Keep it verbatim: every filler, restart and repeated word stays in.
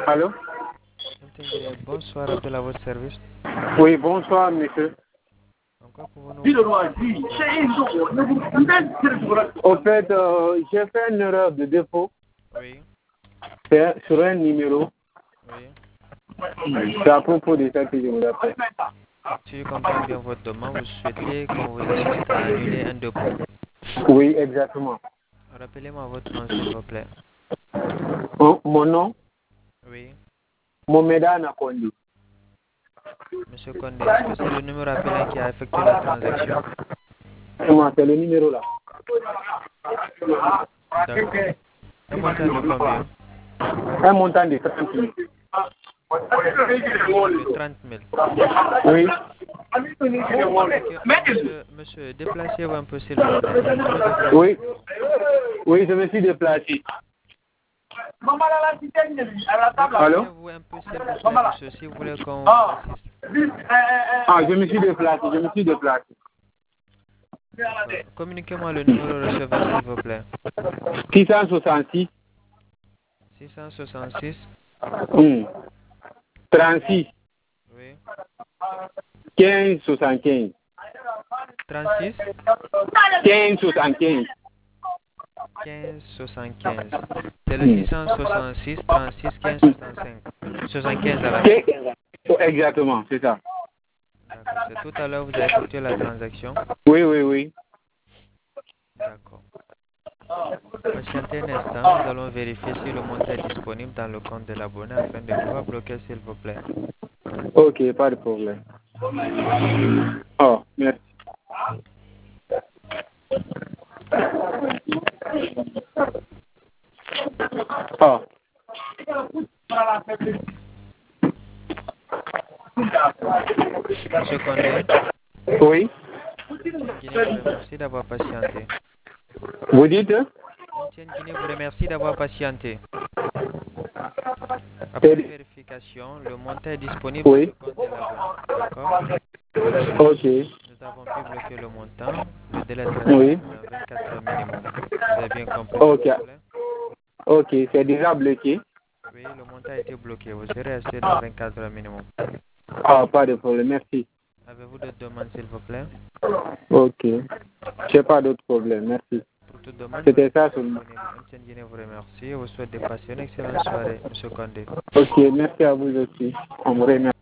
Allô? Bonsoir, Abdel, à votre service. Oui, bonsoir, monsieur. En quoi pouvons-nous Dis le vous roi, aider, s'il dis. vous plaît? Au fait, euh, j'ai fait une erreur de dépôt. Oui, C'est sur un numéro. oui. C'est à propos de ça que je vous appelle. Si je comprends bien votre demande, vous souhaitez qu'on vous assiste à annuler un dépôt. Oui, exactement. Rappelez-moi votre nom, s'il vous plaît. Oh, mon nom, Oui. Momeda Nakondi. Monsieur Condé, est-ce que c'est le numéro appelant qui a effectué la transaction? C'est moi, c'est le numéro là. D'accord. Un montant de combien? Un montant de trente mille. De trente mille. Oui. Ok, Monsieur, monsieur, déplacez-vous un peu, s'il vous plaît. Il y a trop de bruit Oui. autour de vous. Oui, je me suis déplacé. Allô? Déplacez-vous un peu, s'il vous plaît, monsieur, si vous voulez qu'on vous assiste. Ah, je me suis déplacé, je me suis déplacé. D'accord. Communiquez-moi le numéro receveur, s'il vous plaît. six cent soixante-six. six cent soixante-six. Hmm. trente-six. Oui. quinze soixante-quinze. trente-six. quinze soixante-quinze. quinze soixante-quinze. C'est le Hmm. six cent soixante-six, trente-six, quinze soixante-cinq. soixante-quinze à la fin. Oh, exactement, c'est ça. D'accord. C'est tout à l'heure vous avez effectué la transaction. Oui, oui, oui. D'accord. Patientez un instant, nous allons vérifier si le montant est disponible dans le compte de l'abonné afin de pouvoir bloquer, s'il vous plaît. Ok, pas de problème. Oh, merci. Oh. Monsieur Condé, Oui. M T N Guinée vous remercie d'avoir patienté. Vous dites? M T N Guinée vous remercie d'avoir patienté. Après C'est- vérification, le montant est disponible dans Oui. le compte de l'abonné. D'accord? Ok. Nous avons pu bloquer le montant. Le délai de traitement Oui. c'est dans vingt-quatre heures minimum. Vous avez bien compris, s'il Ok. vous plaît? Ok, c'est déjà bloqué. Oui, le montant a été bloqué. Vous serez resté dans vingt-quatre heures minimum. Ah, pas de problème, merci. Avez-vous d'autres demandes, s'il vous plaît? Ok. J'ai pas d'autre problème, merci. Pour toute demande, nous C'était ça restons seulement. disponibles. M T N Guinée vous remercie et vous souhaite de passer une excellente soirée, Monsieur Condé. Ok, merci à vous aussi. On vous remercie.